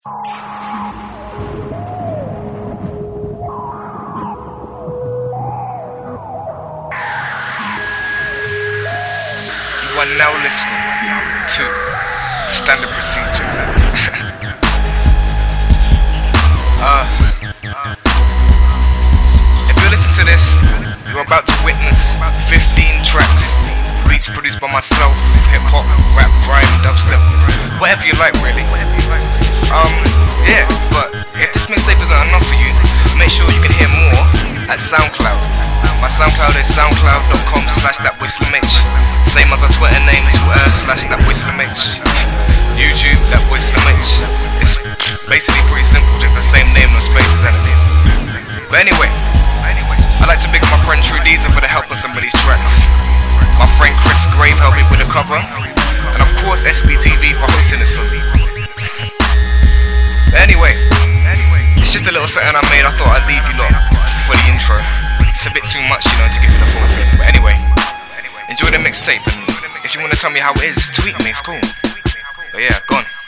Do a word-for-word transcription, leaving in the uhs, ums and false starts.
You are now listening to Standard Procedure. uh, if you listen to this, you're about to witness fifteen tracks, beats produced by myself, hip hop, rap, grime, dubstep, whatever you like really. Um, yeah, but if this mixtape isn't enough for you, make sure you can hear more at SoundCloud. My SoundCloud is soundcloud.com slash thatboyslimh. Same as our Twitter name, Twitter slash thatboyslimh. YouTube, thatboyslimh. It's basically pretty simple, just the same name, no spaces, anything. But anyway, I'd like to big up my friend True Deezer for the help on some of these tracks. My friend Chris Grave helped me with the cover. And of course S B T V for hosting this for me. But anyway, it's just a little something I made. I thought I'd leave you lot for the intro. It's a bit too much, you know, to give you the full thing. But anyway, enjoy the mixtape, and if you want to tell me how it is, tweet me, it's cool. But yeah, go on.